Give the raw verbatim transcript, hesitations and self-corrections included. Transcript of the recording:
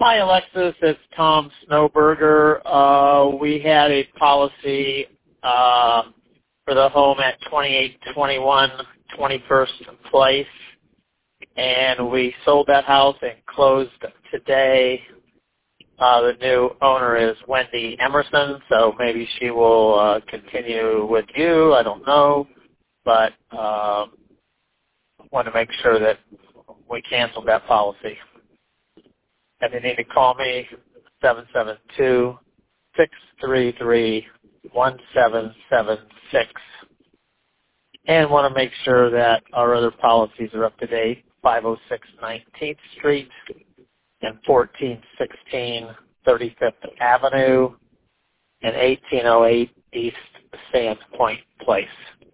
Hi, Alexis. It's Tom Snowberger. Uh, we had a policy uh, for the home at twenty-eight twenty-one twenty-first Place, and we sold that house and closed today. Uh, the new owner is Wendy Emerson, so maybe she will uh, continue with you. I don't know, but uh, want to make sure that we canceled that policy. If you need to call me, seven seven two, six three three, one seven seven six. And want to make sure that our other policies are up to date, five oh six nineteenth Street and fourteen sixteen thirty-fifth Avenue and eighteen oh eight East Sands Point Place.